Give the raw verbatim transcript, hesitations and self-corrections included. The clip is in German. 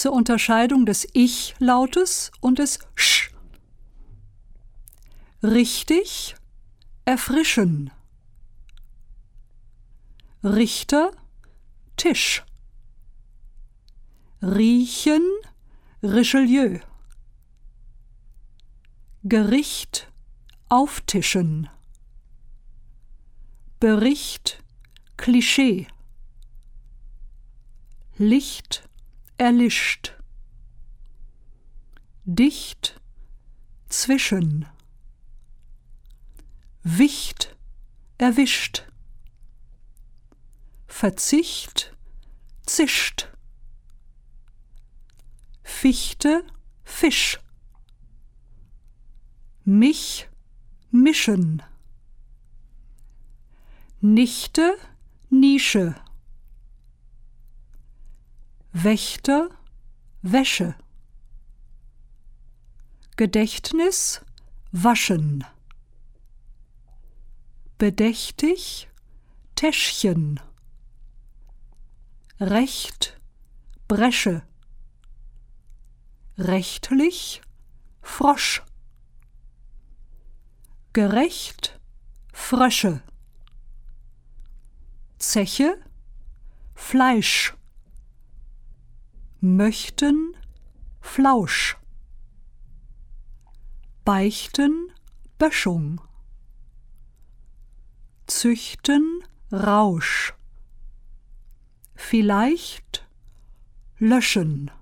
zur Unterscheidung des Ich-Lautes und des Sch. Richtig, erfrischen. Richter, Tisch. Riechen, Richelieu. Gericht, auftischen. Bericht, Klischee. Licht, erlischt. Dicht, zwischen. Wicht, erwischt. Verzicht, zischt. Fichte, Fisch. Mich, mischen. Nichte, Nische. Wächter, Wäsche. Gedächtnis, waschen. Bedächtig, Täschchen. Recht, Bresche. Rechtlich, Frosch. Gerecht, Frösche. Zeche, Fleisch. Möchten, Flausch. Beichten, Böschung. Züchten, Rausch. Vielleicht, löschen.